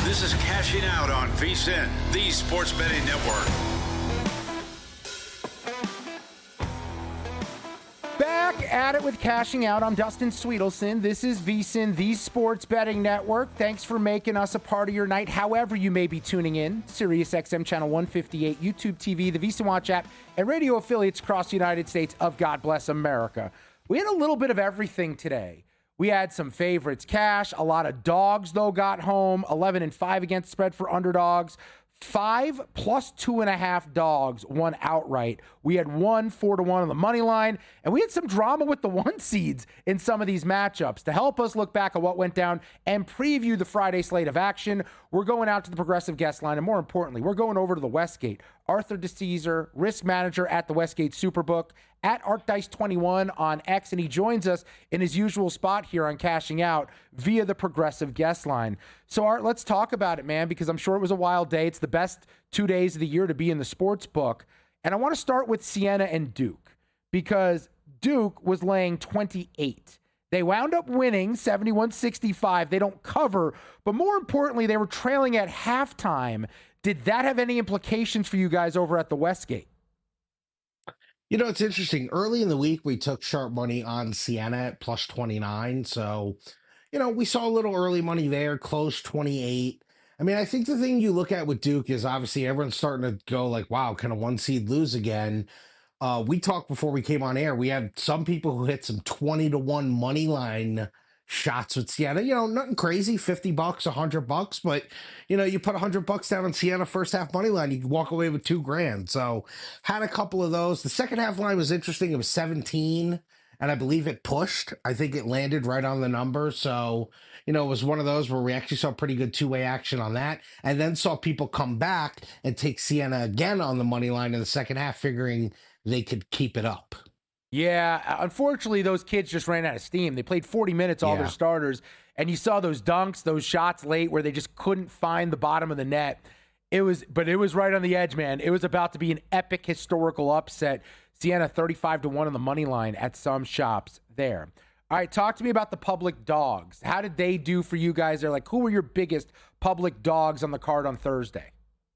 This is Cashing Out on VSiN, the Sports Betting Network. Back at it with Cashing Out. I'm Dustin Sweetelson. This is VSiN, the Sports Betting Network. Thanks for making us a part of your night, however you may be tuning in. SiriusXM Channel 158, YouTube TV, the VSiN Watch app, and radio affiliates across the United States of God Bless America. We had a little bit of everything today. We had some favorites cash. A lot of dogs, though, got home. 11-5 against spread for underdogs. 5 plus 2.5 dogs won outright. We had 4-1 on the money line, and we had some drama with the 1 seeds in some of these matchups. To help us look back at what went down and preview the Friday slate of action, we're going out to the Progressive Guest Line, and more importantly, we're going over to the Westgate. Arthur DeCesar, risk manager at the Westgate Superbook, at ArcDice21 on X, and he joins us in his usual spot here on Cashing Out via the Progressive Guest Line. So, Art, let's talk about it, man, because I'm sure it was a wild day. It's the best 2 days of the year to be in the sports book. And I want to start with Siena and Duke, because Duke was laying 28. They wound up winning 71-65. They don't cover, but more importantly, they were trailing at halftime. Did that have any implications for you guys over at the Westgate? You know, it's interesting. Early in the week, we took sharp money on Siena at plus 29. So, you know, we saw a little early money there, close 28. I mean, I think the thing you look at with Duke is obviously everyone's starting to go like, wow, can a 1 seed lose again? We talked before we came on air. We had some people who hit some 20-1 money line shots with Siena. You know, nothing crazy, $50, $100, but you know, you put $100 down on Siena first half money line, you can walk away with $2,000. So had a couple of those. The second half line was interesting. It was 17, and I believe it pushed. I think it landed right on the number. So, you know, it was one of those where we actually saw pretty good two-way action on that, and then saw people come back and take Siena again on the money line in the second half, figuring they could keep it up. Yeah, unfortunately, those kids just ran out of steam. They played 40 minutes, all their starters, and you saw those dunks, those shots late where they just couldn't find the bottom of the net. It was right on the edge, man. It was about to be an epic historical upset. Siena 35-1 on the money line at some shops there. All right, talk to me about the public dogs. How did they do for you guys there? Like, who were your biggest public dogs on the card on Thursday?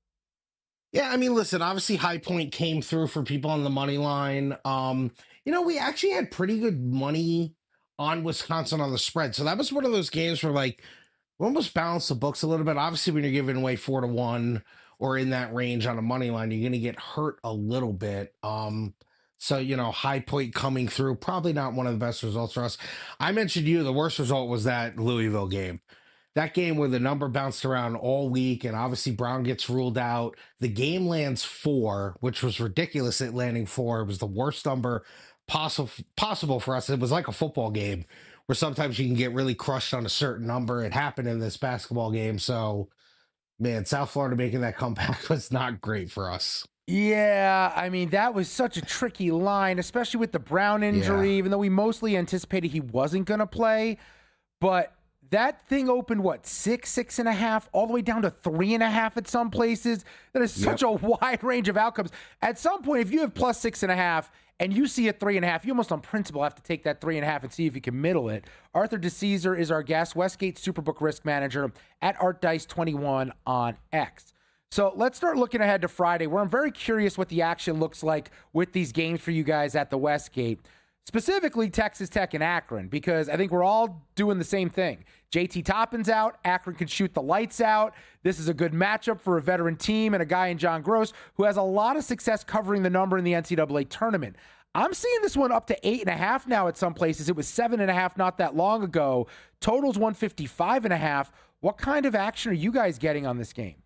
Yeah, I mean, listen, obviously High Point came through for people on the money line. You know, we actually had pretty good money on Wisconsin on the spread. So that was one of those games where, like, we almost balanced the books a little bit. Obviously, when you're giving away 4-1 or in that range on a money line, you're going to get hurt a little bit. So, you know, High Point coming through, probably not one of the best results for us. I mentioned the worst result was that Louisville game. That game where the number bounced around all week, and obviously Brown gets ruled out. The game lands 4, which was ridiculous at landing 4. It was the worst number possible for us. It was like a football game where sometimes you can get really crushed on a certain number. It happened in this basketball game. So, man, South Florida making that comeback was not great for us. Yeah, I mean, that was such a tricky line, especially with the Brown injury, even though we mostly anticipated he wasn't going to play. But that thing opened, 6.5, all the way down to 3.5 at some places. That is such a wide range of outcomes. At some point, if you have plus 6.5 and you see a 3.5, you almost on principle have to take that 3.5 and see if you can middle it. Arthur DeCesar is our guest, Westgate Superbook risk manager at ArtDice21 on X. So let's start looking ahead to Friday, where I'm very curious what the action looks like with these games for you guys at the Westgate. Specifically, Texas Tech and Akron, because I think we're all doing the same thing. JT Toppin's out. Akron can shoot the lights out. This is a good matchup for a veteran team and a guy in John Gross who has a lot of success covering the number in the NCAA tournament. I'm seeing this one up to 8.5 now at some places. It was 7.5 not that long ago. Total's 155.5. What kind of action are you guys getting on this game?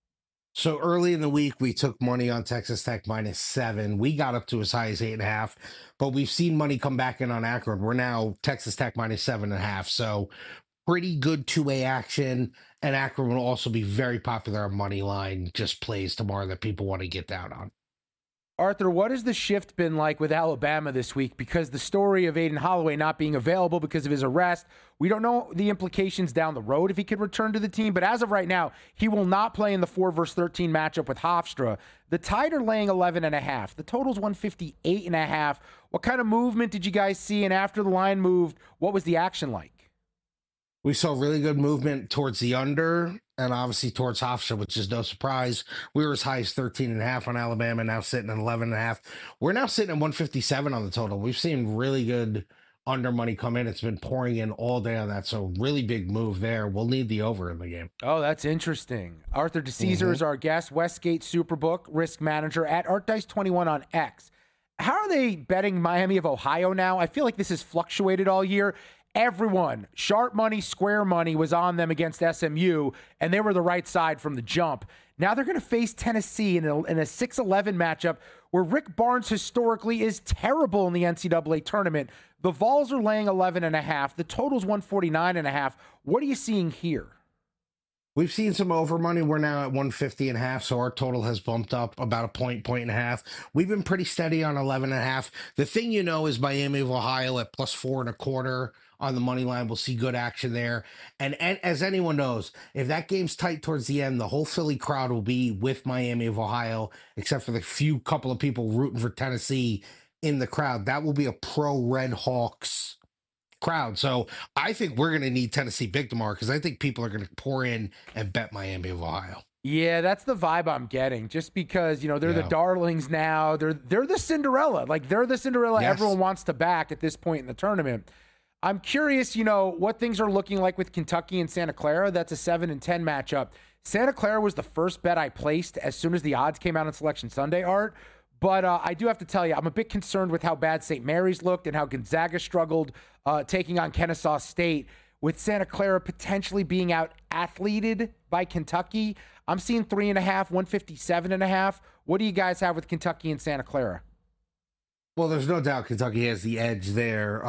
So early in the week, we took money on Texas Tech -7. We got up to as high as 8.5, but we've seen money come back in on Akron. We're now Texas Tech -7.5. So pretty good two-way action. And Akron will also be very popular on money line, just plays tomorrow that people want to get down on. Arthur, what has the shift been like with Alabama this week? Because the story of Aiden Holloway not being available because of his arrest, we don't know the implications down the road if he could return to the team. But as of right now, he will not play in the 4-13 matchup with Hofstra. The Tide are laying 11.5. The total's 158.5. What kind of movement did you guys see? And after the line moved, what was the action like? We saw really good movement towards the under and obviously towards Hofstra, which is no surprise. We were as high as 13.5 on Alabama, now sitting at 11.5. We're now sitting at 157 on the total. We've seen really good under money come in. It's been pouring in all day on that. So really big move there. We'll need the over in the game. Oh, that's interesting. Arthur DeCesar is our guest, Westgate Superbook risk manager at ArtDice21 on X. How are they betting Miami of Ohio now? I feel like this has fluctuated all year. Everyone, sharp money, square money, was on them against SMU, and they were the right side from the jump. Now they're going to face Tennessee in a 6-11 matchup where Rick Barnes historically is terrible in the NCAA tournament. The Vols are laying 11.5. The total's 149.5. What are you seeing here? We've seen some over money. We're now at 150.5, so our total has bumped up about a point and a half. We've been pretty steady on 11.5. The thing is Miami of Ohio at plus 4.25 on the money line. We'll see good action there. And as anyone knows, if that game's tight towards the end, the whole Philly crowd will be with Miami of Ohio, except for the couple of people rooting for Tennessee in the crowd. That will be a pro Red Hawks crowd. So I think we're going to need Tennessee big tomorrow because I think people are going to pour in and bet Miami of Ohio. Yeah, that's the vibe I'm getting. Just because, they're the darlings now. They're the Cinderella. Like, they're the Cinderella everyone wants to back at this point in the tournament. I'm curious, what things are looking like with Kentucky and Santa Clara. That's a 7-10 matchup. Santa Clara was the first bet I placed as soon as the odds came out on Selection Sunday, Art. But I do have to tell you, I'm a bit concerned with how bad St. Mary's looked and how Gonzaga struggled taking on Kennesaw State. With Santa Clara potentially being out-athleted by Kentucky, I'm seeing 3.5, 157.5. What do you guys have with Kentucky and Santa Clara? Well, there's no doubt Kentucky has the edge there.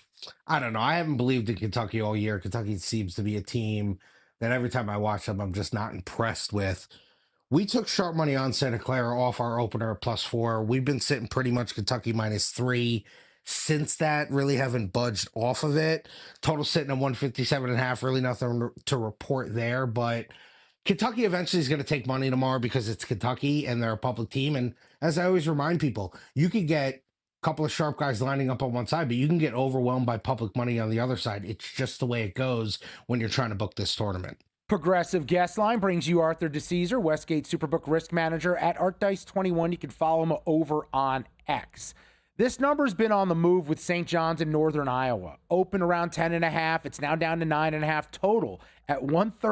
I don't know. I haven't believed in Kentucky all year. Kentucky seems to be a team that every time I watch them, I'm just not impressed with. We took sharp money on Santa Clara off our opener at plus 4. We've been sitting pretty much Kentucky -3 since that. Really haven't budged off of it. Total sitting at 157.5. Really nothing to report there. But Kentucky eventually is going to take money tomorrow because it's Kentucky and they're a public team. And as I always remind people, you could get couple of sharp guys lining up on one side, but you can get overwhelmed by public money on the other side. It's just the way it goes when you're trying to book this tournament. Progressive Guest Line brings you Arthur DeCesar, Westgate Superbook risk manager at ArtDice21. You can follow him over on X. This number's been on the move with St. John's in Northern Iowa. Open around 10.5. It's now down to 9.5 total at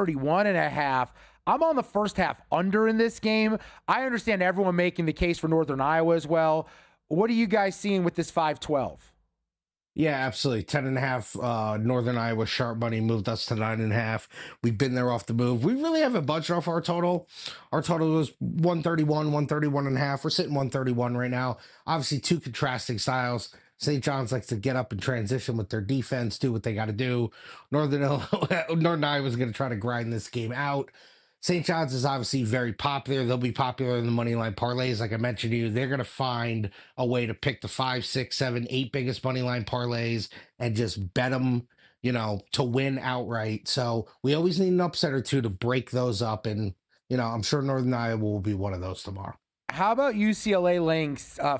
131.5. I'm on the first half under in this game. I understand everyone making the case for Northern Iowa as well. What are you guys seeing with this 5-12? Yeah, absolutely. 10.5 Northern Iowa sharp money moved us to 9.5. We've been there off the move. We really haven't budged off our total. Our total was 131, 131.5. We're sitting 131 right now. Obviously, two contrasting styles. St. John's likes to get up and transition with their defense, do what they got to do. Northern Iowa is going to try to grind this game out. St. John's is obviously very popular. They'll be popular in the money line parlays. Like I mentioned to you, they're going to find a way to pick the 5, 6, 7, 8 biggest money line parlays and just bet them, to win outright. So we always need an upset or two to break those up. And, I'm sure Northern Iowa will be one of those tomorrow. How about UCLA laying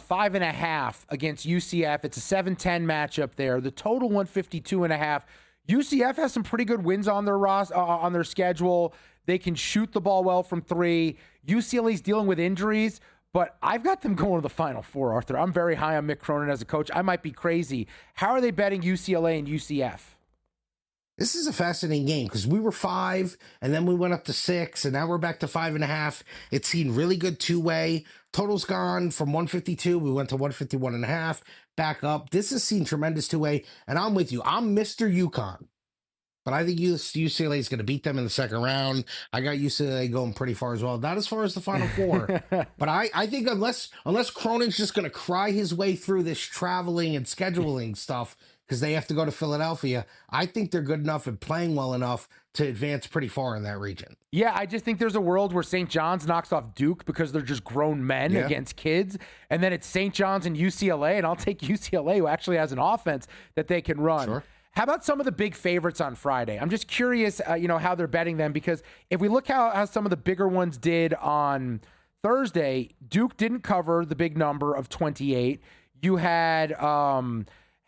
5.5 against UCF? It's a 7-10 matchup there. The total 152.5. UCF has some pretty good wins on their on their schedule. They can shoot the ball well from 3. UCLA's dealing with injuries, but I've got them going to the Final Four, Arthur. I'm very high on Mick Cronin as a coach. I might be crazy. How are they betting UCLA and UCF? This is a fascinating game because we were 5 and then we went up to 6 and now we're back to 5.5. It's seen really good two-way. Total's gone from 152. We went to 151.5, back up. This has seen tremendous two-way, and I'm with you. I'm Mr. UConn. But I think UCLA is going to beat them in the second round. I got UCLA going pretty far as well. Not as far as the Final Four. But I think unless Cronin's just going to cry his way through this traveling and scheduling stuff because they have to go to Philadelphia, I think they're good enough and playing well enough to advance pretty far in that region. Yeah, I just think there's a world where St. John's knocks off Duke because they're just grown men against kids. And then it's St. John's and UCLA, and I'll take UCLA, who actually has an offense that they can run. Sure. How about some of the big favorites on Friday? I'm just curious, how they're betting them, because if we look how some of the bigger ones did on Thursday, Duke didn't cover the big number of 28. You had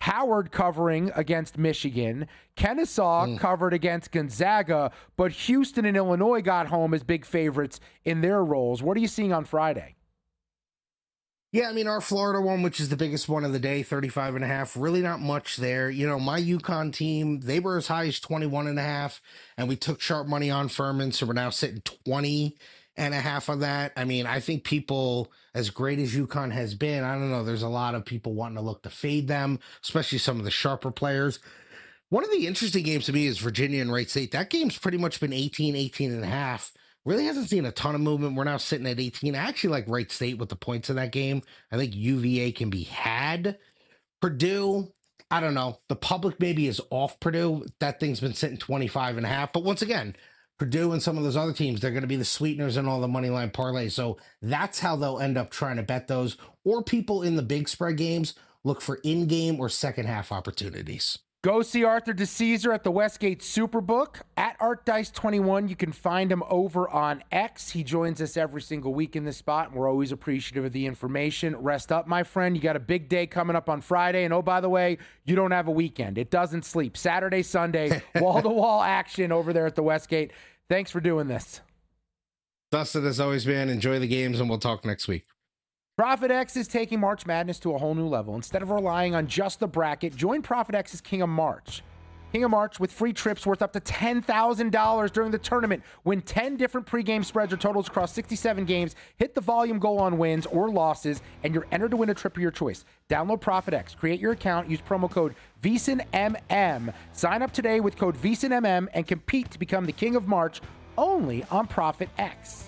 Howard covering against Michigan. Kennesaw covered against Gonzaga, but Houston and Illinois got home as big favorites in their roles. What are you seeing on Friday? Yeah, I mean, our Florida one, which is the biggest one of the day, 35.5, really not much there. You know, my UConn team, they were as high as 21.5, and we took sharp money on Furman, so we're now sitting 20.5 on that. I mean, I think people, as great as UConn has been, I don't know, there's a lot of people wanting to look to fade them, especially some of the sharper players. One of the interesting games to me is Virginia and Wright State. That game's pretty much been 18.5. Really hasn't seen a ton of movement. We're now sitting at 18. I actually like Wright State with the points in that game. I think UVA can be had. Purdue, I don't know. The public maybe is off Purdue. That thing's been sitting 25.5. But once again, Purdue and some of those other teams, they're going to be the sweeteners in all the money line parlays. So that's how they'll end up trying to bet those. Or people in the big spread games look for in-game or second half opportunities. Go see Arthur DeCesar at the Westgate Superbook at ArtDice21. You can find him over on X. He joins us every single week in this spot, and we're always appreciative of the information. Rest up, my friend. You got a big day coming up on Friday. And, oh, by the way, you don't have a weekend. It doesn't sleep. Saturday, Sunday, wall-to-wall action over there at the Westgate. Thanks for doing this. Dustin, as always, man, enjoy the games, and we'll talk next week. ProfitX is taking March Madness to a whole new level. Instead of relying on just the bracket, join ProfitX's King of March. King of March with free trips worth up to $10,000 during the tournament. Win 10 different pregame spreads or totals across 67 games. Hit the volume goal on wins or losses, and you're entered to win a trip of your choice. Download ProfitX, create your account, use promo code VEASANMM. Sign up today with code VEASANMM and compete to become the King of March only on ProfitX.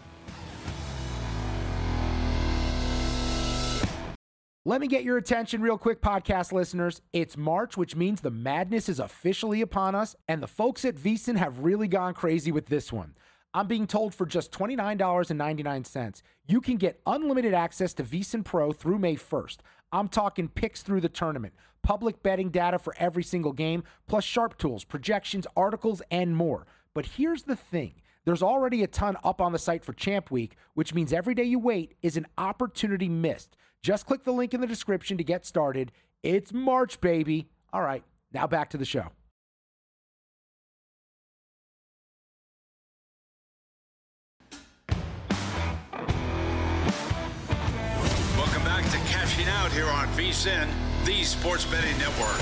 Let me get your attention real quick, podcast listeners. It's March, which means the madness is officially upon us, and the folks at VEASAN have really gone crazy with this one. I'm being told for just $29.99, you can get unlimited access to VEASAN Pro through May 1st. I'm talking picks through the tournament, public betting data for every single game, plus sharp tools, projections, articles, and more. But here's the thing. There's already a ton up on the site for Champ Week, which means every day you wait is an opportunity missed. Just click the link in the description to get started. It's March, baby. All right, now back to the show. Welcome back to Cashing Out here on VSiN, the Sports Betting Network.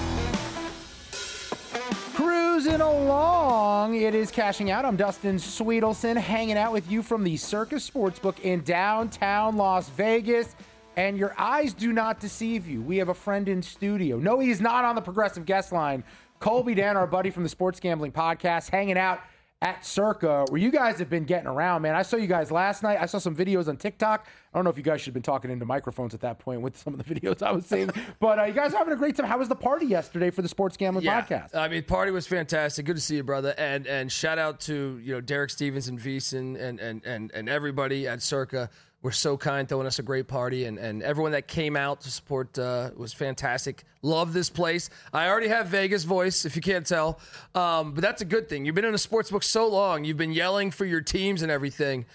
Cruising along, it is Cashing Out. I'm Dustin Sweetelson, hanging out with you from the Circus Sportsbook in downtown Las Vegas. And your eyes do not deceive you. We have a friend in studio. No, he's not on the Progressive Guest Line. Colby Dan, our buddy from the Sports Gambling Podcast, hanging out at Circa, where you guys have been getting around, man. I saw you guys last night. I saw some videos on TikTok. I don't know if you guys should have been talking into microphones at that point with some of the videos I was seeing. But you guys are having a great time. How was the party yesterday for the Sports Gambling Podcast? I mean, party was fantastic. Good to see you, brother. And shout out to Derek Stevens and VEASAN and everybody at Circa. Were so kind, throwing us a great party, and everyone that came out to support was fantastic. Love this place. I already have Vegas voice, if you can't tell, but that's a good thing. You've been in a sports book so long. You've been yelling for your teams and everything.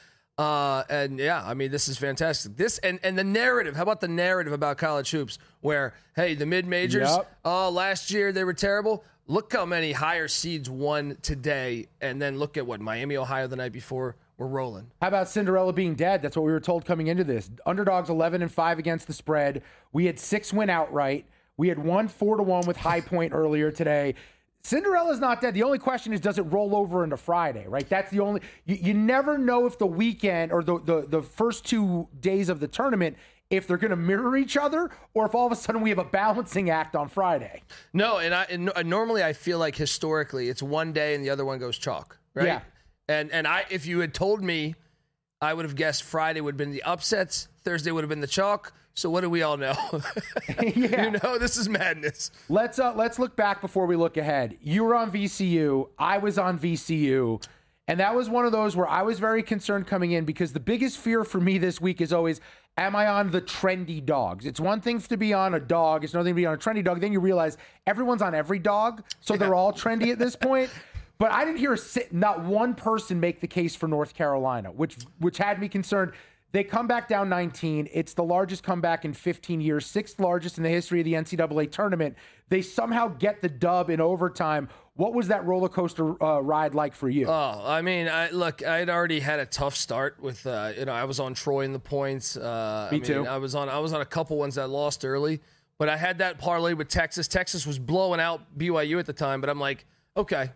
And yeah, I mean, this is fantastic. This and the narrative. How about the narrative about college hoops where, hey, the mid-majors, last year they were terrible. Look how many higher seeds won today. And then look at what Miami, Ohio the night before. We're rolling. How about Cinderella being dead? That's what we were told coming into this. Underdogs 11-5 against the spread. We had 6 win outright. We had 1 4-1 with High Point earlier today. Cinderella's not dead. The only question is, does it roll over into Friday, right? That's the only. You never know if the weekend or the first 2 days of the tournament, if they're going to mirror each other or if all of a sudden we have a balancing act on Friday. No, and normally I feel like historically it's one day and the other one goes chalk, right? Yeah. And if you had told me, I would have guessed Friday would have been the upsets, Thursday would have been the chalk. So what do we all know? Yeah. This is madness. Let's look back before we look ahead. You were on VCU. I was on VCU. And that was one of those where I was very concerned coming in because the biggest fear for me this week is always, am I on the trendy dogs? It's one thing to be on a dog. It's another thing to be on a trendy dog. Then you realize everyone's on every dog. So they're all trendy at this point. But I didn't hear not one person make the case for North Carolina, which had me concerned. They come back down 19. It's the largest comeback in 15 years, sixth largest in the history of the NCAA tournament. They somehow get the dub in overtime. What was that roller coaster ride like for you? Oh, I mean, I'd already had a tough start with, I was on Troy in the points. Me too. I was on a couple ones that lost early, but I had that parlay with Texas. Texas was blowing out BYU at the time, but I'm like, okay,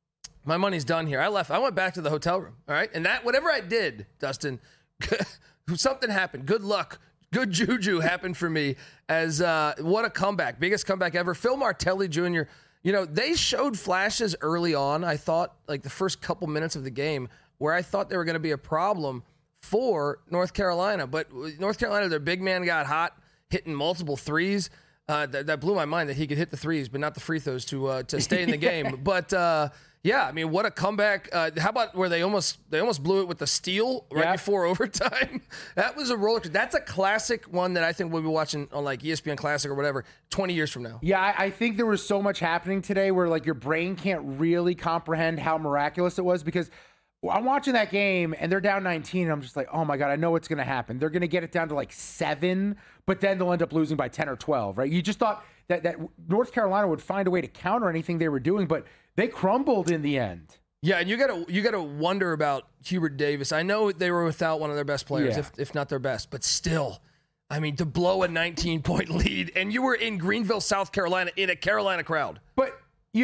my money's done here. I went back to the hotel room. All right. And that, whatever I did, Dustin, something happened. Good luck. Good juju happened for me as what a comeback. Biggest comeback ever. Phil Martelli Jr., they showed flashes early on, I thought, like the first couple minutes of the game, where I thought they were going to be a problem for North Carolina. But North Carolina, their big man got hot, hitting multiple threes. That blew my mind that he could hit the threes, but not the free throws to stay in the game. But yeah, I mean, what a comeback! How about where they almost blew it with the steal right before overtime? That was a roller coaster. That's a classic one that I think we'll be watching on like ESPN Classic or whatever 20 years from now. Yeah, I think there was so much happening today where like your brain can't really comprehend how miraculous it was, because I'm watching that game and they're down 19 and I'm just like, oh my God, I know what's going to happen. They're going to get it down to like 7, but then they'll end up losing by 10 or 12, right? You just thought that North Carolina would find a way to counter anything they were doing, but they crumbled in the end. Yeah, and you gotta wonder about Hubert Davis. I know they were without one of their best players, if not their best, but still, I mean, to blow a 19-point lead, and you were in Greenville, South Carolina, in a Carolina crowd. But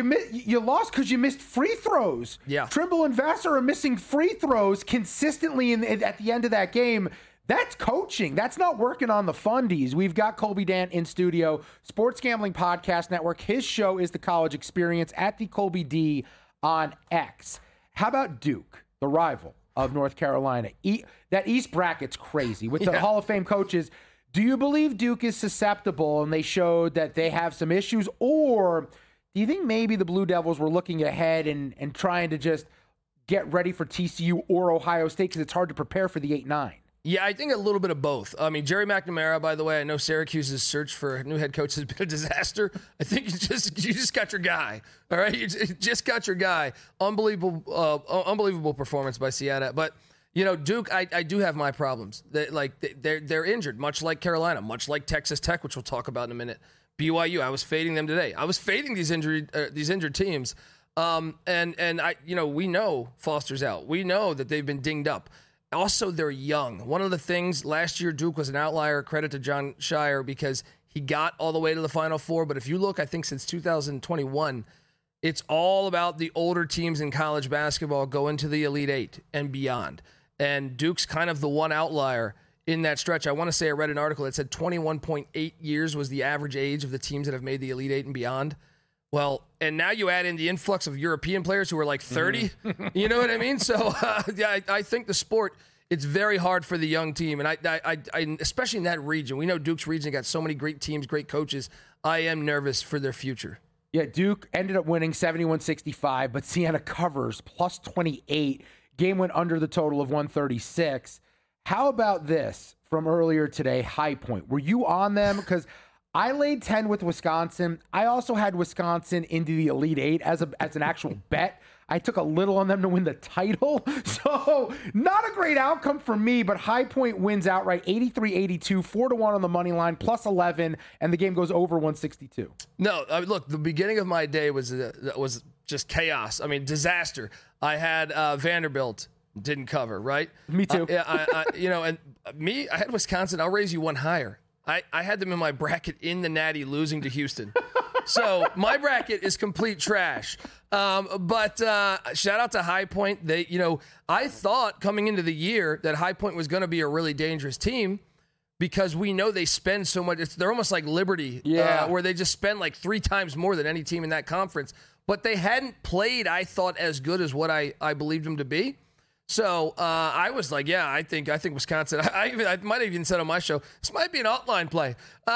you lost because you missed free throws. Yeah. Trimble and Vassar are missing free throws consistently at the end of that game. That's coaching. That's not working on the fundies. We've got Colby Dant in studio, Sports Gambling Podcast Network. His show is The College Experience at the Colby D on X. How about Duke, the rival of North Carolina? That East bracket's crazy with the Hall of Fame coaches. Do you believe Duke is susceptible and they showed that they have some issues? Or do you think maybe the Blue Devils were looking ahead and trying to just get ready for TCU or Ohio State because it's hard to prepare for the 8-9? Yeah, I think a little bit of both. I mean, Jerry McNamara, by the way, I know Syracuse's search for a new head coach has been a disaster. I think you just got your guy. All right, you just got your guy. Unbelievable performance by Seattle. But Duke, I do have my problems. They're injured, much like Carolina, much like Texas Tech, which we'll talk about in a minute. BYU, I was fading them today. I was fading these injured teams. We know Foster's out. We know that they've been dinged up. Also, they're young. One of the things last year, Duke was an outlier. Credit to John Shire because he got all the way to the Final Four. But if you look, I think since 2021, it's all about the older teams in college basketball going to the Elite Eight and beyond. And Duke's kind of the one outlier in that stretch. I want to say I read an article that said 21.8 years was the average age of the teams that have made the Elite Eight and beyond. Well, and now you add in the influx of European players who are like 30. You know what I mean? So, I think the sport, it's very hard for the young team. And I especially in that region, we know Duke's region got so many great teams, great coaches. I am nervous for their future. Yeah, Duke ended up winning 71-65, but Siena covers plus 28. Game went under the total of 136. How about this from earlier today, High Point? Were you on them? Because I laid 10 with Wisconsin. I also had Wisconsin into the Elite Eight as an actual bet. I took a little on them to win the title. So not a great outcome for me, but High Point wins outright 83-82, 4-1 on the money line, plus 11, and the game goes over 162. No, look, the beginning of my day was just chaos. I mean, disaster. I had Vanderbilt, didn't cover, right? Me too. I had Wisconsin. I'll raise you one higher. I had them in my bracket in the Natty losing to Houston. So my bracket is complete trash. But shout out to High Point. I thought coming into the year that High Point was going to be a really dangerous team because we know they spend so much. They're almost like Liberty, where they just spend like 3 times more than any team in that conference. But they hadn't played, I thought, as good as what I believed them to be. So I was like, yeah, I think Wisconsin. I might have even said on my show, this might be an outline play.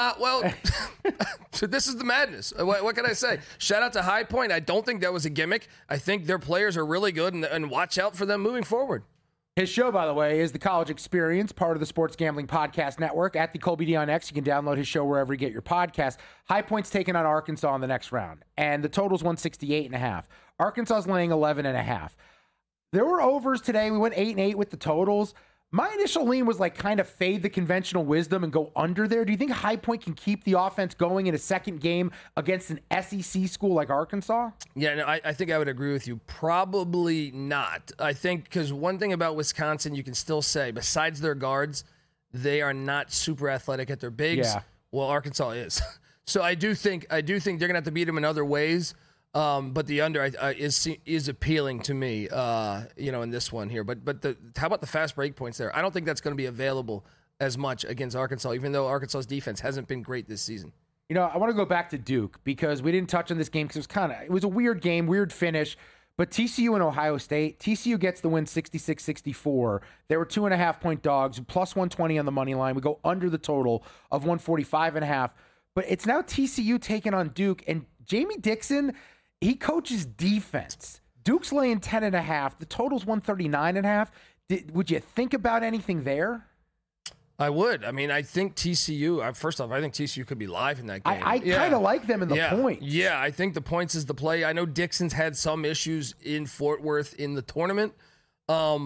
So this is the madness. What can I say? Shout out to High Point. I don't think that was a gimmick. I think their players are really good, and watch out for them moving forward. His show, by the way, is The College Experience, part of the Sports Gambling Podcast Network. At the Colby D on X, you can download his show wherever you get your podcast. High Point's taking on Arkansas in the next round, and the total's 168.5. Arkansas's laying 11.5. There were overs today. We went 8-8 with the totals, My initial lean was like kind of fade the conventional wisdom and go under there. Do you think High Point can keep the offense going in a second game against an SEC school like Arkansas? Yeah, no, I think I would agree with you. Probably not. I think because one thing about Wisconsin, you can still say, besides their guards, they are not super athletic at their bigs. Yeah. Well, Arkansas is. So I do think they're going to have to beat them in other ways. But the under is appealing to me, in this one here. But how about the fast break points there? I don't think that's going to be available as much against Arkansas, even though Arkansas's defense hasn't been great this season. I want to go back to Duke because we didn't touch on this game because it was a weird game, weird finish. But TCU and Ohio State, TCU gets the win 66-64. They were 2.5-point dogs, plus 120 on the money line. We go under the total of 145.5. But it's now TCU taking on Duke, and Jamie Dixon, he coaches defense. Duke's laying 10.5. The total's 139.5. Would you think about anything there? I would. I mean, I think TCU, first off, I think TCU could be live in that game. I kind of like them in the points. Yeah, I think the points is the play. I know Dixon's had some issues in Fort Worth in the tournament. I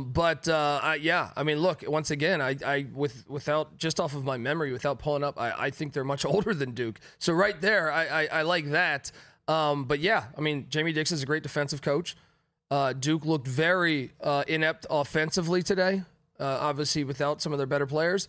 mean, look, once again, without just off of my memory, without pulling up, I think they're much older than Duke. So right there, I like that. But yeah, I mean, Jamie Dixon's a great defensive coach. Duke looked very inept offensively today, obviously without some of their better players.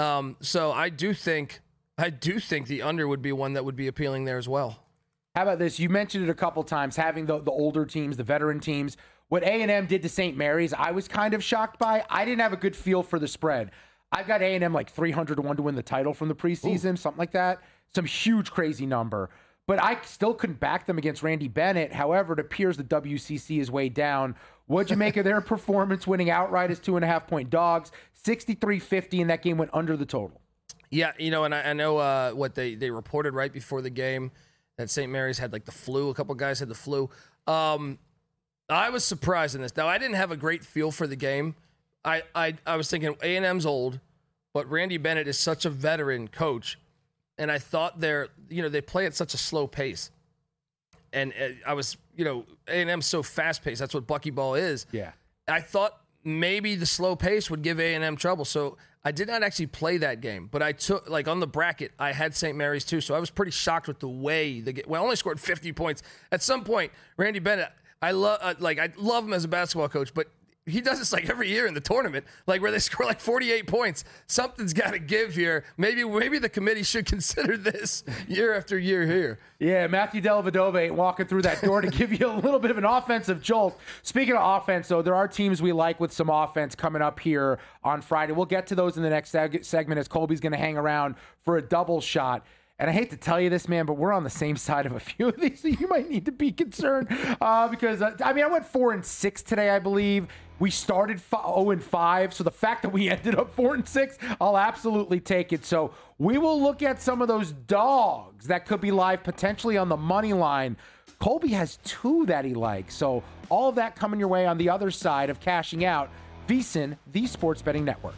So I do think the under would be one that would be appealing there as well. How about this? You mentioned it a couple times, having the older teams, the veteran teams. What A&M did to St. Mary's, I was kind of shocked by. I didn't have a good feel for the spread. I've got A&M like 300-1 to win the title from the preseason, something like that. Some huge, crazy number. But I still couldn't back them against Randy Bennett. However, it appears the WCC is way down. What'd you make of their performance, winning outright as 2.5-point dogs? 63-50, and that game went under the total. Yeah, and I know what they reported right before the game that St. Mary's had like the flu. A couple guys had the flu. I was surprised in this. Now, I didn't have a great feel for the game. I was thinking A&M's old, but Randy Bennett is such a veteran coach, and I thought they play at such a slow pace. And I was, A&M's so fast-paced. That's what Buckyball is. Yeah. I thought maybe the slow pace would give A&M trouble, so I did not actually play that game. But I took, on the bracket, I had St. Mary's too, so I was pretty shocked with the way I only scored 50 points. At some point, Randy Bennett, I love him as a basketball coach, but he does this every year in the tournament, where they score 48 points. Something's got to give here. Maybe the committee should consider this year after year here. Yeah, Matthew Dellavedova ain't walking through that door to give you a little bit of an offensive jolt. Speaking of offense, though, there are teams we like with some offense coming up here on Friday. We'll get to those in the next segment as Colby's going to hang around for a double shot. And I hate to tell you this, man, but we're on the same side of a few of these, so you might need to be concerned because, I went 4-6 today, I believe. We started 0-5, so the fact that we ended up 4-6, I'll absolutely take it. So we will look at some of those dogs that could be live potentially on the money line. Colby has 2 that he likes. So all of that coming your way on the other side of cashing out. VSiN, the Sports Betting Network.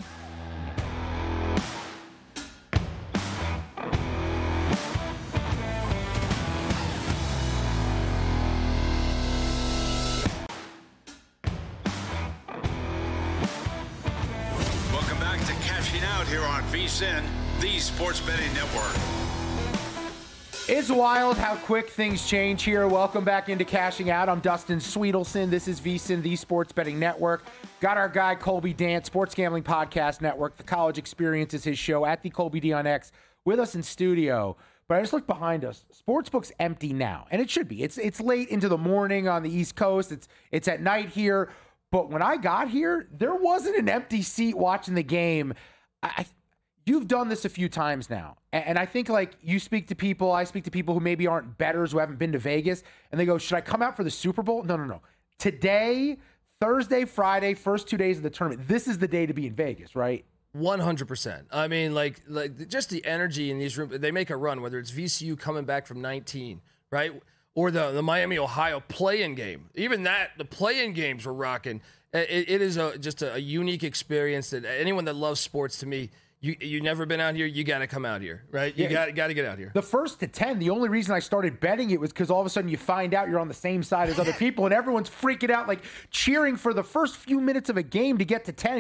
Here on VSiN, the Sports Betting Network. It's wild how quick things change here. Welcome back into Cashing Out. I'm Dustin Sweetelson. This is VSiN, the Sports Betting Network. Got our guy Colby Dant, Sports Gambling Podcast Network. The College Experience is his show at the Colby D on X with us in studio. But I just looked behind us. Sportsbook's empty now, and it should be. It's late into the morning on the East Coast. It's at night here. But when I got here, there wasn't an empty seat watching the game. You've done this a few times now, and I think you speak to people, I speak to people who maybe aren't bettors, who haven't been to Vegas, and they go, should I come out for the Super Bowl? No. Today, Thursday, Friday, first 2 days of the tournament, this is the day to be in Vegas, right? 100%. I mean, just the energy in these rooms. They make a run, whether it's VCU coming back from 19, right? Or the Miami-Ohio play-in game. Even that, the play-in games were rocking. It is just a unique experience that anyone that loves sports, to me, you never been out here, you got to come out here, right? You got to get out here. The first to 10, the only reason I started betting it was because all of a sudden you find out you're on the same side as other people and everyone's freaking out, cheering for the first few minutes of a game to get to 10, and you're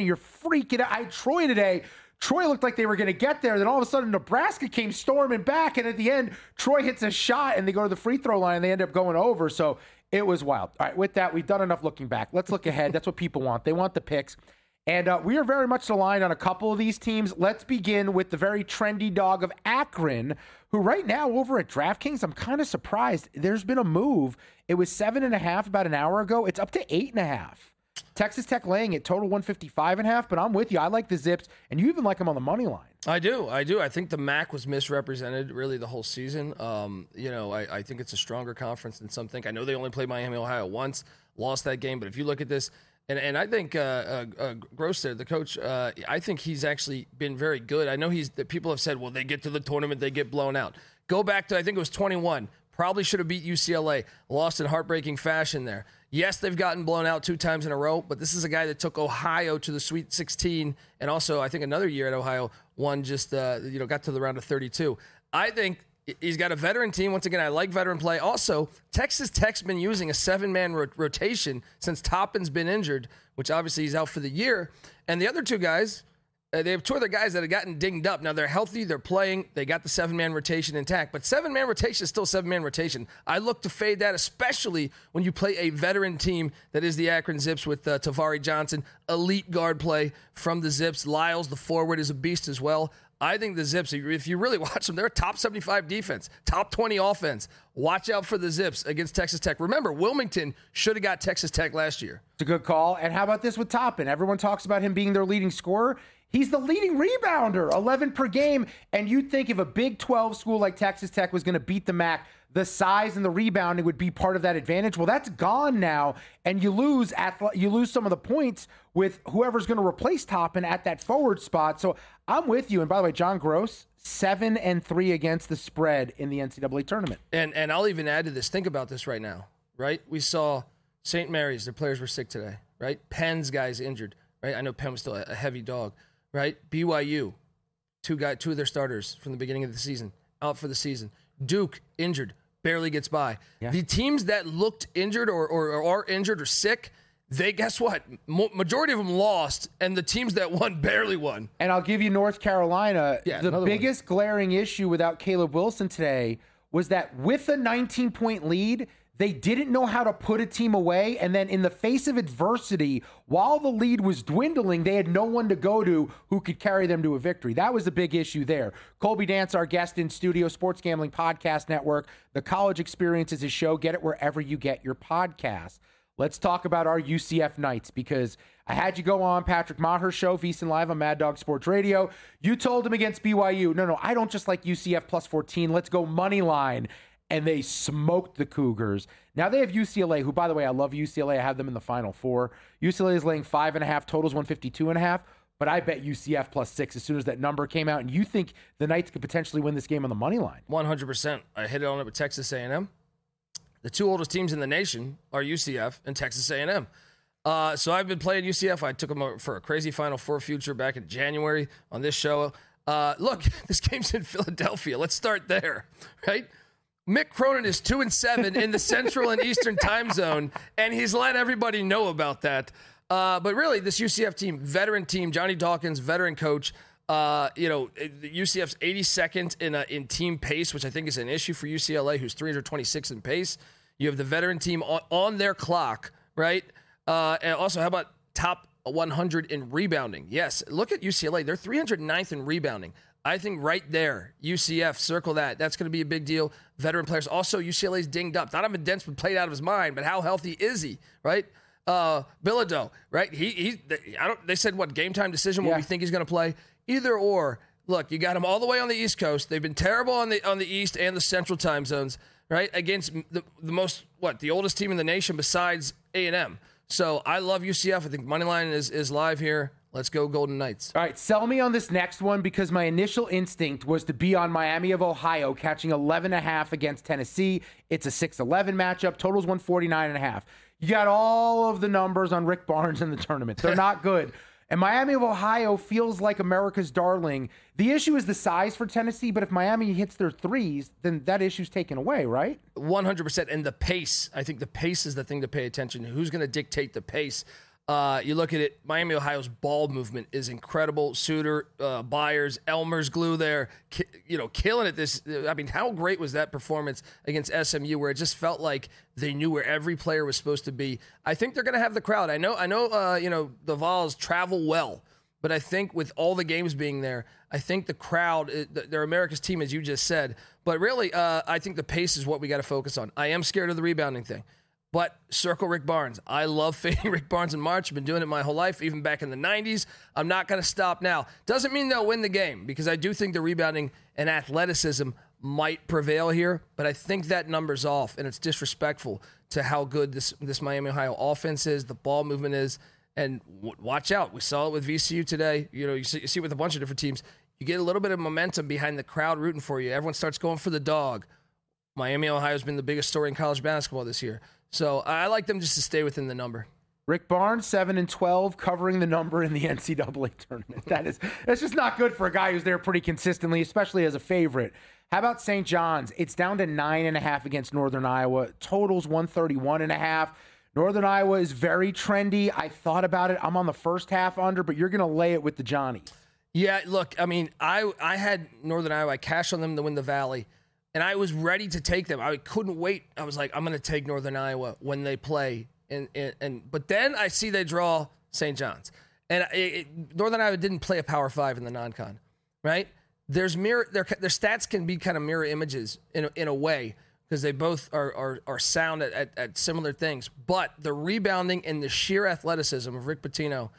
freaking out. I had Troy today. Troy looked like they were going to get there. Then all of a sudden, Nebraska came storming back. And at the end, Troy hits a shot and they go to the free throw line and they end up going over. So it was wild. All right, with that, we've done enough looking back. Let's look ahead. That's what people want. They want the picks. And we are very much aligned on a couple of these teams. Let's begin with the very trendy dog of Akron, who right now over at DraftKings, I'm kind of surprised. There's been a move. It was 7.5 about an hour ago. It's up to 8.5. Texas Tech laying it total 155.5, but I'm with you. I like the Zips, and you even like them on the money line. I do. I think the MAC was misrepresented really the whole season. I think it's a stronger conference than some think. I know they only played Miami, Ohio once, lost that game, but if you look at this, and I think Gross there, the coach, I think he's actually been very good. I know people have said, well, they get to the tournament, they get blown out. Go back to, I think it was 21. Probably should have beat UCLA. Lost in heartbreaking fashion there. Yes, they've gotten blown out 2 times in a row, but this is a guy that took Ohio to the Sweet 16, and also I think another year at Ohio won just got to the round of 32. I think he's got a veteran team. Once again, I like veteran play. Also, Texas Tech's been using a 7-man rotation since Toppin's been injured, which obviously he's out for the year. And the other 2 guys, they have 2 other guys that have gotten dinged up. Now, they're healthy. They're playing. They got the 7-man rotation intact. But 7-man rotation is still 7-man rotation. I look to fade that, especially when you play a veteran team that is the Akron Zips with Tavari Johnson, elite guard play from the Zips. Lyles, the forward, is a beast as well. I think the Zips, if you really watch them, they're a top 75 defense, top 20 offense. Watch out for the Zips against Texas Tech. Remember, Wilmington should have got Texas Tech last year. It's a good call. And how about this with Toppin? Everyone talks about him being their leading scorer. He's the leading rebounder, 11 per game. And you'd think if a Big 12 school like Texas Tech was going to beat the MAC, the size and the rebounding would be part of that advantage. Well, that's gone now, and you lose some of the points with whoever's going to replace Toppin at that forward spot. So I'm with you. And by the way, John Gross, 7-3 against the spread in the NCAA tournament. And I'll even add to this. Think about this right now, right? We saw St. Mary's, their players were sick today, right? Penn's guys injured, right? I know Penn was still a heavy dog, right? BYU, two of their starters from the beginning of the season, out for the season. Duke, injured, barely gets by. Yeah. The teams that looked injured or are injured or sick, they, guess what? Majority of them lost, and the teams that won barely won. And I'll give you North Carolina. Yeah, the biggest glaring issue without Caleb Wilson today was that with a 19-point lead, they didn't know how to put a team away, and then in the face of adversity, while the lead was dwindling, they had no one to go to who could carry them to a victory. That was a big issue there. Colby Dance, our guest in studio, Sports Gambling Podcast Network. The College Experience is his show. Get it wherever you get your podcasts. Let's talk about our UCF Knights, because I had you go on Patrick Maher's show, VSiN Live on Mad Dog Sports Radio. You told him against BYU, no, I don't just like UCF plus 14. Let's go money line. And they smoked the Cougars. Now they have UCLA, who, by the way, I love UCLA. I have them in the Final Four. UCLA is laying 5.5, totals 152.5. But I bet UCF plus 6 as soon as that number came out. And you think the Knights could potentially win this game on the money line? 100%. I hit it on it with Texas A&M. The 2 oldest teams in the nation are UCF and Texas A&M. So I've been playing UCF. I took them for a crazy Final Four future back in January on this show. Look, this game's in Philadelphia. Let's start there, right? Mick Cronin is 2-7 in the Central and Eastern time zone, and he's let everybody know about that. But really, this UCF team, veteran team, Johnny Dawkins, veteran coach. UCF's 82nd in team pace, which I think is an issue for UCLA, who's 326 in pace. You have the veteran team on their clock, right? And also, how about top 100 in rebounding? Yes, look at UCLA. They're 309th in rebounding. I think right there, UCF, circle that. That's going to be a big deal. Veteran players. Also, UCLA's dinged up. Donovan Dent's played out of his mind, but how healthy is he, right? Bilodeau, right? They said, what, game time decision when we think he's going to play? Either or. Look, you got him all the way on the East Coast. They've been terrible on the East and the Central time zones, right? Against the oldest team in the nation besides A&M. So I love UCF. I think Moneyline is live here. Let's go Golden Knights. All right, sell me on this next one, because my initial instinct was to be on Miami of Ohio, catching 11.5 against Tennessee. It's a 6-11 matchup. Total's 149.5. You got all of the numbers on Rick Barnes in the tournament. They're not good. And Miami of Ohio feels like America's darling. The issue is the size for Tennessee, but if Miami hits their threes, then that issue's taken away, right? 100%. And the pace. I think the pace is the thing to pay attention to. Who's going to dictate the pace? You look at it, Miami, Ohio's ball movement is incredible. Suter, Byers, Elmer's glue there, killing it. How great was that performance against SMU where it just felt like they knew where every player was supposed to be? I think they're going to have the crowd. I know. The Vols travel well, but I think with all the games being there, I think the crowd, they're America's team, as you just said. But really, I think the pace is what we got to focus on. I am scared of the rebounding thing. But circle Rick Barnes. I love fading Rick Barnes in March. I've been doing it my whole life, even back in the 90s. I'm not going to stop now. Doesn't mean they'll win the game, because I do think the rebounding and athleticism might prevail here, but I think that number's off, and it's disrespectful to how good this Miami, Ohio offense is, the ball movement is, and watch out. We saw it with VCU today. You see it with a bunch of different teams. You get a little bit of momentum behind the crowd rooting for you. Everyone starts going for the dog. Miami, Ohio has been the biggest story in college basketball this year. So I like them just to stay within the number. Rick Barnes, 7-12, covering the number in the NCAA tournament. That's just not good for a guy who's there pretty consistently, especially as a favorite. How about St. John's? It's down to 9.5 against Northern Iowa. Totals 131.5. Northern Iowa is very trendy. I thought about it. I'm on the first half under, but you're going to lay it with the Johnnies. Yeah, look, I had Northern Iowa. I cashed on them to win the Valley. And I was ready to take them. I couldn't wait. I was like, I'm going to take Northern Iowa when they play. But then I see they draw St. John's. And Northern Iowa didn't play a Power 5 in the non-con, right? Their stats can be kind of mirror images in a way, because they both are sound at similar things. But the rebounding and the sheer athleticism of Rick Pitino,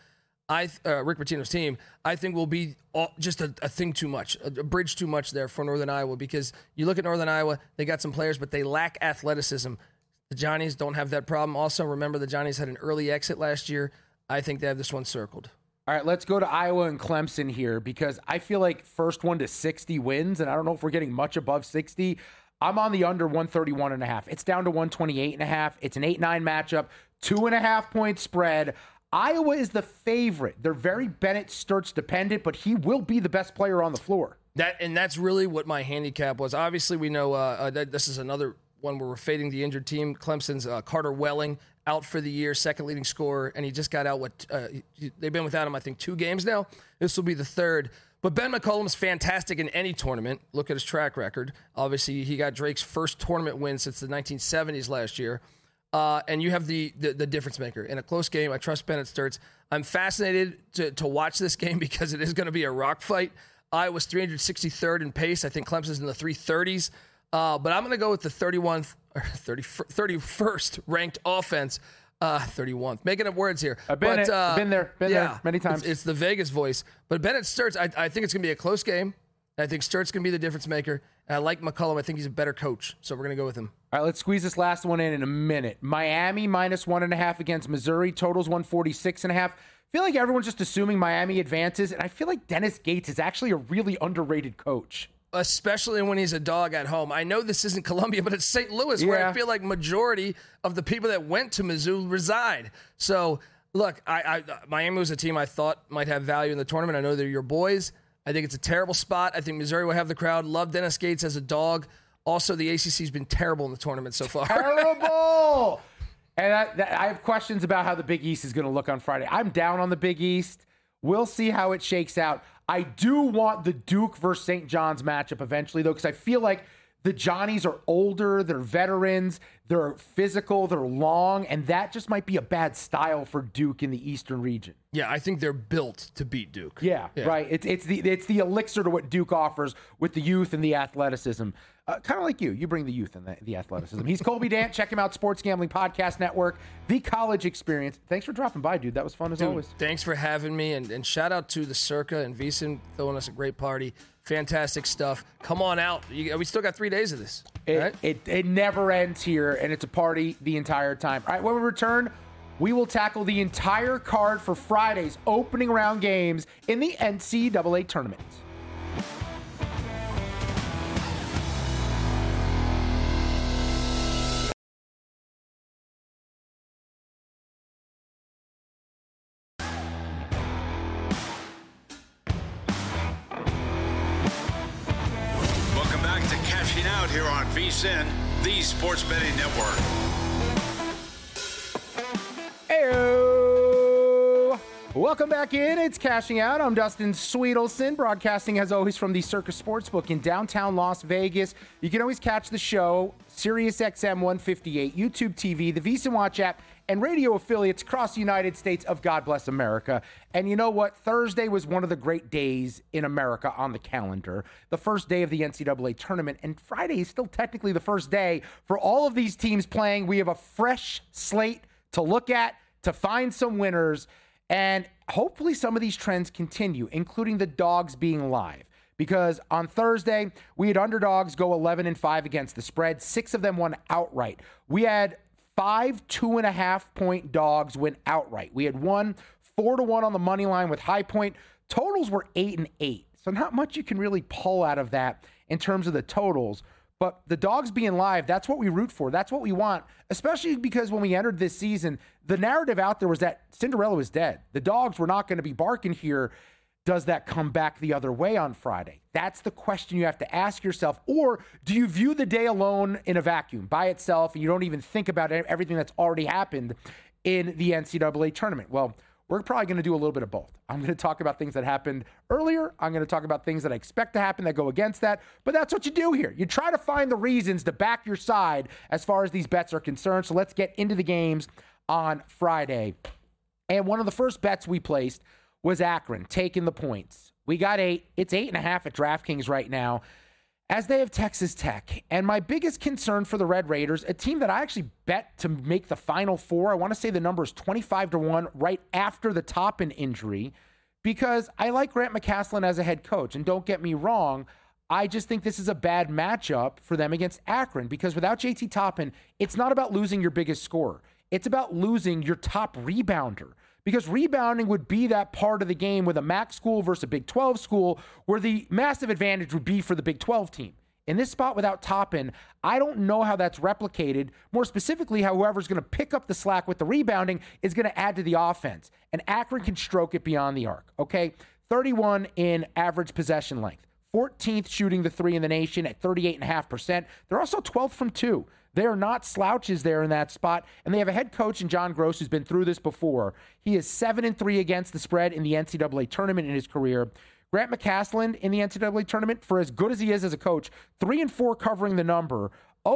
Rick Pitino's team, I think will be just a thing too much, a bridge too much there for Northern Iowa, because you look at Northern Iowa, they got some players, but they lack athleticism. The Johnnies don't have that problem. Also, remember the Johnnies had an early exit last year. I think they have this one circled. All right, let's go to Iowa and Clemson here, because I feel like first one to 60 wins, and I don't know if we're getting much above 60. I'm on the under 131.5. It's down to 128.5. It's an 8-9 matchup, 2.5-point spread. Iowa is the favorite. They're very Bennett Sturts dependent, but he will be the best player on the floor. That's really what my handicap was. Obviously, we know that this is another one where we're fading the injured team. Clemson's Carter Welling out for the year, second leading scorer, and he just got out. They've been without him, I think, 2 games now. This will be the 3rd. But Ben McCollum's fantastic in any tournament. Look at his track record. Obviously, he got Drake's first tournament win since the 1970s last year. And you have the difference maker. In a close game, I trust Bennett Sturts. I'm fascinated to watch this game because it is going to be a rock fight. Iowa's 363rd in pace. I think Clemson's in the 330s. But I'm going to go with the 31st ranked offense. 31th. Making up words here. I've been there many times. It's the Vegas voice. But Bennett Sturts, I think it's going to be a close game. I think Sturts can be the difference maker. And I like McCollum. I think he's a better coach. So we're going to go with him. All right, let's squeeze this last one in a minute. Miami minus 1.5 against Missouri. Totals 146.5. I feel like everyone's just assuming Miami advances. And I feel like Dennis Gates is actually a really underrated coach. Especially when he's a dog at home. I know this isn't Columbia, but it's St. Louis, where I feel like majority of the people that went to Mizzou reside. So, look, Miami was a team I thought might have value in the tournament. I know they're your boys. I think it's a terrible spot. I think Missouri will have the crowd. Love Dennis Gates as a dog. Also, the ACC's been terrible in the tournament so far. Terrible! And I have questions about how the Big East is going to look on Friday. I'm down on the Big East. We'll see how it shakes out. I do want the Duke versus St. John's matchup eventually, though, because I feel like the Johnnies are older, they're veterans, they're physical, they're long, and that just might be a bad style for Duke in the Eastern region. Yeah, I think they're built to beat Duke. Yeah. Right. It's the elixir to what Duke offers with the youth and the athleticism. Kind of like you. You bring the youth and the athleticism. He's Colby Dant. Check him out, Sports Gambling Podcast Network, The College Experience. Thanks for dropping by, dude. That was fun as always. Thanks for having me, and shout out to the Circa and VSiN throwing us a great party. Fantastic stuff. Come on out. We still got 3 days of this. It never ends here, and it's a party the entire time. All right, when we return, we will tackle the entire card for Friday's opening round games in the NCAA tournament. Here on VSiN, the Sports Betting Network. Hey-o. Welcome back in. It's Cashing Out. I'm Dustin Sweetelson, broadcasting as always from the Circa Sportsbook in downtown Las Vegas. You can always catch the show, SiriusXM 158, YouTube TV, the VSiN Watch app, and radio affiliates across the United States of God Bless America. And you know what? Thursday was one of the great days in America on the calendar. The first day of the NCAA tournament, and Friday is still technically the first day for all of these teams playing. We have a fresh slate to look at, to find some winners. And hopefully some of these trends continue, including the dogs being live. Because on Thursday, we had underdogs go 11-5 against the spread. 6 of them won outright. We had 5 2.5-point dogs win outright. We had one 4-1 on the money line with High Point. Totals were 8-8. So not much you can really pull out of that in terms of the totals. But the dogs being live, that's what we root for. That's what we want, especially because when we entered this season, the narrative out there was that Cinderella was dead. The dogs were not going to be barking here. Does that come back the other way on Friday? That's the question you have to ask yourself. Or do you view the day alone in a vacuum by itself and you don't even think about everything that's already happened in the NCAA tournament? Well, we're probably going to do a little bit of both. I'm going to talk about things that happened earlier. I'm going to talk about things that I expect to happen that go against that. But that's what you do here. You try to find the reasons to back your side as far as these bets are concerned. So let's get into the games on Friday. And one of the first bets we placed was Akron taking the points. We got 8. It's 8.5 at DraftKings right now, as they have Texas Tech. And my biggest concern for the Red Raiders, a team that I actually bet to make the Final Four, I want to say the number is 25-1 right after the Toppin injury, because I like Grant McCasland as a head coach. And don't get me wrong, I just think this is a bad matchup for them against Akron, because without JT Toppin, it's not about losing your biggest scorer. It's about losing your top rebounder. Because rebounding would be that part of the game with a MAC school versus a Big 12 school where the massive advantage would be for the Big 12 team. In this spot without Toppin, I don't know how that's replicated. More specifically, how whoever's going to pick up the slack with the rebounding is going to add to the offense. And Akron can stroke it beyond the arc, okay? 31 in average possession length. 14th shooting the three in the nation at 38.5%. They're also 12th from 2. They are not slouches there in that spot, and they have a head coach in John Gross who's been through this before. He is 7-3 against the spread in the NCAA tournament in his career. Grant McCasland in the NCAA tournament, for as good as he is as a coach, 3-4 covering the number,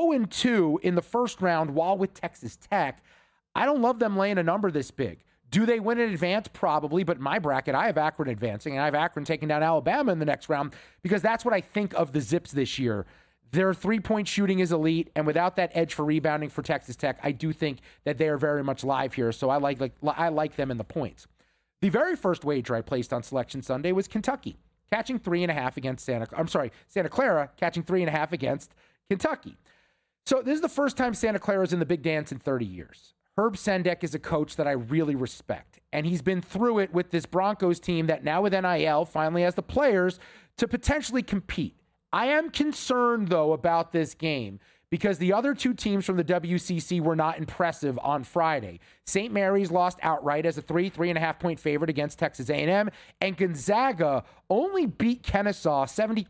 0-2 in the first round while with Texas Tech. I don't love them laying a number this big. Do they win in advance? Probably, but in my bracket, I have Akron advancing, and I have Akron taking down Alabama in the next round because that's what I think of the Zips this year. Their three-point shooting is elite, and without that edge for rebounding for Texas Tech, I do think that they are very much live here, so I like them in the points. The very first wager I placed on Selection Sunday was Kentucky, catching 3.5 against Santa Clara, catching 3.5 against Kentucky. So this is the first time Santa Clara is in the big dance in 30 years. Herb Sendek is a coach that I really respect, and he's been through it with this Broncos team that now with NIL finally has the players to potentially compete. I am concerned, though, about this game because the other two teams from the WCC were not impressive on Friday. St. Mary's lost outright as a 3.5-point favorite against Texas A&M, and Gonzaga only beat Kennesaw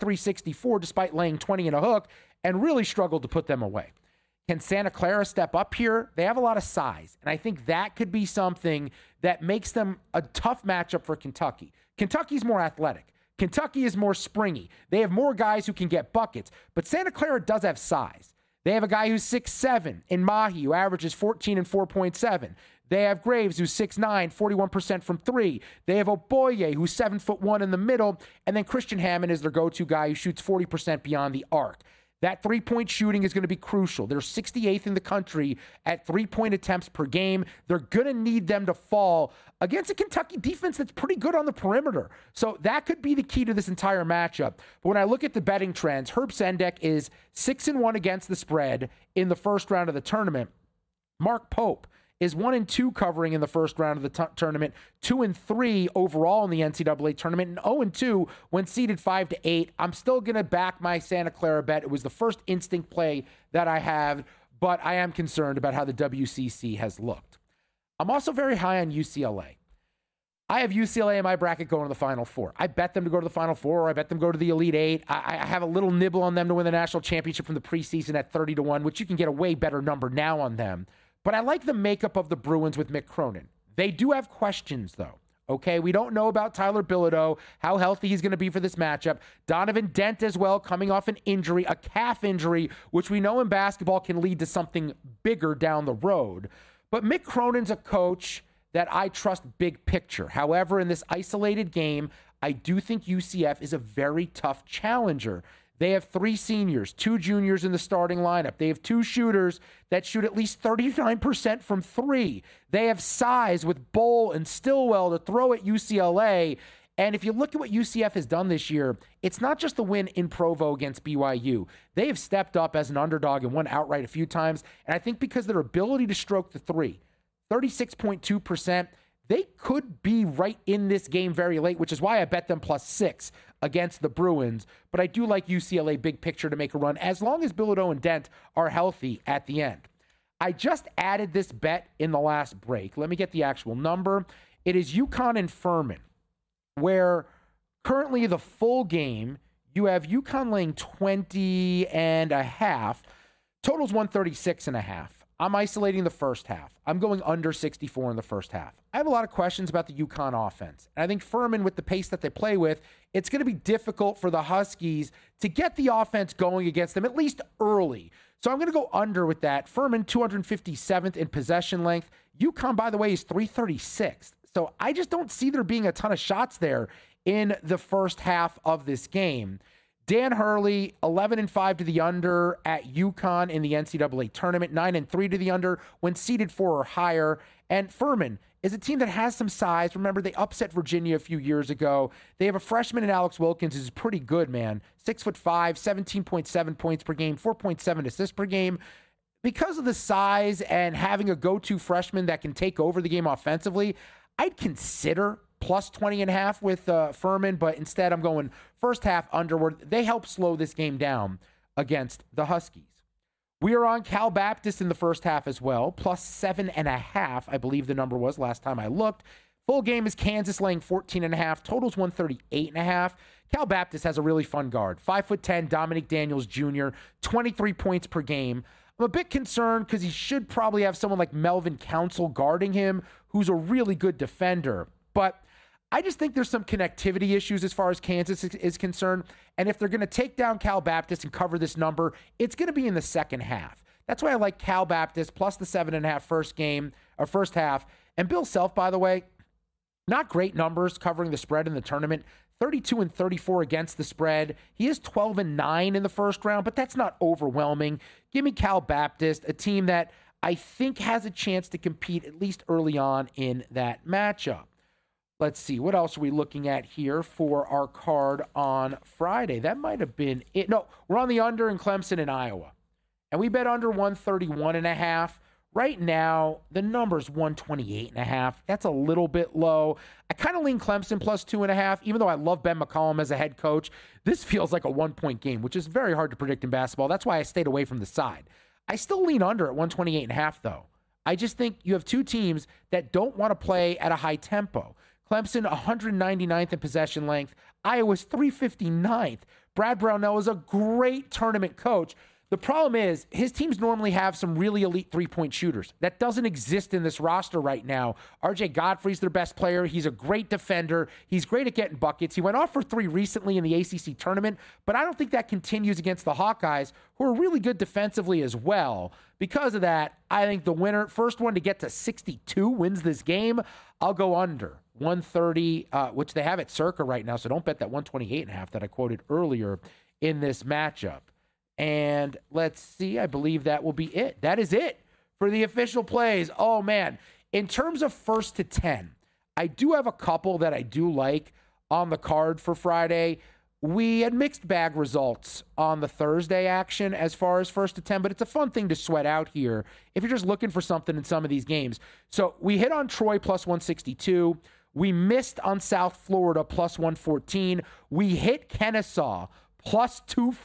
73-64 despite laying 20 in a hook and really struggled to put them away. Can Santa Clara step up here? They have a lot of size, and I think that could be something that makes them a tough matchup for Kentucky. Kentucky's more athletic. Kentucky is more springy. They have more guys who can get buckets, but Santa Clara does have size. They have a guy who's 6'7" in Mahi, who averages 14 and 4.7. They have Graves, who's 6'9", 41% from 3. They have Oboye, who's 7'1" in the middle, and then Christian Hammond is their go-to guy who shoots 40% beyond the arc. That three-point shooting is going to be crucial. They're 68th in the country at three-point attempts per game. They're going to need them to fall against a Kentucky defense that's pretty good on the perimeter. So that could be the key to this entire matchup. But when I look at the betting trends, Herb Sendek is 6-1 against the spread in the first round of the tournament. Mark Pope is 1-2 covering in the first round of the tournament, 2-3 overall in the NCAA tournament, and 0-2 when seeded 5-8. I'm still going to back my Santa Clara bet. It was the first instinct play that I have, but I am concerned about how the WCC has looked. I'm also very high on UCLA. I have UCLA in my bracket going to the Final Four. I bet them to go to the Final Four, or I bet them to go to the Elite Eight. I have a little nibble on them to win the national championship from the preseason at 30-1, which you can get a way better number now on them. But I like the makeup of the Bruins with Mick Cronin. They do have questions, though. Okay, we don't know about Tyler Bilodeau, how healthy he's going to be for this matchup. Donovan Dent as well, coming off an injury, a calf injury, which we know in basketball can lead to something bigger down the road. But Mick Cronin's a coach that I trust big picture. However, in this isolated game, I do think UCF is a very tough challenger. They have 3 seniors, 2 juniors in the starting lineup. They have 2 shooters that shoot at least 39% from 3. They have size with Bowl and Stillwell to throw at UCLA. And if you look at what UCF has done this year, it's not just the win in Provo against BYU. They have stepped up as an underdog and won outright a few times. And I think because their ability to stroke the 3, 36.2%, they could be right in this game very late, which is why I bet them +6 against the Bruins. But I do like UCLA big picture to make a run as long as Bilodeau and Dent are healthy at the end. I just added this bet in the last break. Let me get the actual number. It is UConn and Furman, where currently the full game, you have UConn laying 20.5. Total's 136.5. I'm isolating the first half. I'm going under 64 in the first half. I have a lot of questions about the UConn offense. And I think Furman, with the pace that they play with, it's going to be difficult for the Huskies to get the offense going against them, at least early. So I'm going to go under with that. Furman, 257th in possession length. UConn, by the way, is 336th. So I just don't see there being a ton of shots there in the first half of this game. Dan Hurley, 11-5 to the under at UConn in the NCAA tournament, 9-3 to the under when seeded 4 or higher. And Furman is a team that has some size. Remember, they upset Virginia a few years ago. They have a freshman in Alex Wilkins who's pretty good, man. 6'5", 17.7 points per game, 4.7 assists per game. Because of the size and having a go-to freshman that can take over the game offensively, I'd consider plus 20.5 with Furman, but instead I'm going first half underward. They help slow this game down against the Huskies. We are on Cal Baptist in the first half as well, plus 7.5, I believe the number was last time I looked. Full game is Kansas laying 14.5. Totals 138.5. Cal Baptist has a really fun guard. 5'10", Dominic Daniels Jr., 23 points per game. I'm a bit concerned because he should probably have someone like Melvin Council guarding him, who's a really good defender. But I just think there's some connectivity issues as far as Kansas is concerned. And if they're going to take down Cal Baptist and cover this number, it's going to be in the second half. That's why I like Cal Baptist plus the 7.5 first half. And Bill Self, by the way, not great numbers covering the spread in the tournament. 32-34 against the spread. He is 12-9 in the first round, but that's not overwhelming. Give me Cal Baptist, a team that I think has a chance to compete at least early on in that matchup. Let's see, what else are we looking at here for our card on Friday? That might have been it. No, we're on the under in Clemson and Iowa. And we bet under 131.5. Right now, the number's 128.5. That's a little bit low. I kind of lean Clemson plus 2.5, even though I love Ben McCollum as a head coach. This feels like a 1-point game, which is very hard to predict in basketball. That's why I stayed away from the side. I still lean under at 128.5, though. I just think you have two teams that don't want to play at a high tempo. Clemson, 199th in possession length. Iowa's 359th. Brad Brownell is a great tournament coach. The problem is his teams normally have some really elite three-point shooters. That doesn't exist in this roster right now. RJ Godfrey's their best player. He's a great defender. He's great at getting buckets. He went off for 3 recently in the ACC tournament, but I don't think that continues against the Hawkeyes, who are really good defensively as well. Because of that, I think the winner, first one to get to 62, wins this game. I'll go under 130, which they have at Circa right now, so don't bet that 128.5 that I quoted earlier in this matchup. And let's see, I believe that will be it. That is it for the official plays. Oh, man. In terms of 1st to 10, I do have a couple that I do like on the card for Friday. We had mixed bag results on the Thursday action as far as 1st to 10, but it's a fun thing to sweat out here if you're just looking for something in some of these games. So we hit on Troy plus 162. We missed on South Florida plus 114. We hit Kennesaw plus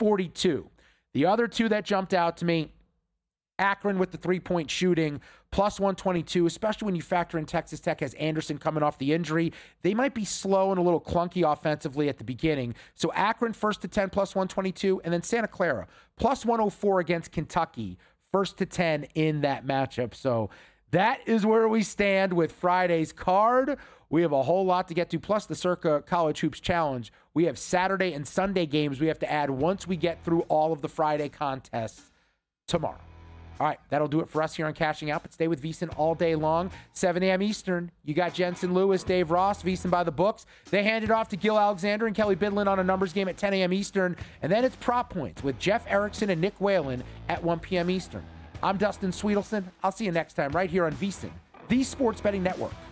242. The other two that jumped out to me, Akron with the three-point shooting, plus 122, especially when you factor in Texas Tech has Anderson coming off the injury. They might be slow and a little clunky offensively at the beginning. So Akron, 1st to 10, plus 122, and then Santa Clara, plus 104 against Kentucky, 1st to 10 in that matchup. So that is where we stand with Friday's card. We have a whole lot to get to, plus the Circa College Hoops Challenge. We have Saturday and Sunday games we have to add once we get through all of the Friday contests tomorrow. All right, that'll do it for us here on Cashing Out, but stay with VSiN all day long. 7 a.m. Eastern, you got Jensen Lewis, Dave Ross, VSiN by the books. They hand it off to Gil Alexander and Kelly Bidlin on a numbers game at 10 a.m. Eastern. And then it's Prop Points with Jeff Erickson and Nick Whalen at 1 p.m. Eastern. I'm Dustin Sweetelson. I'll see you next time right here on VSiN, the Sports Betting Network.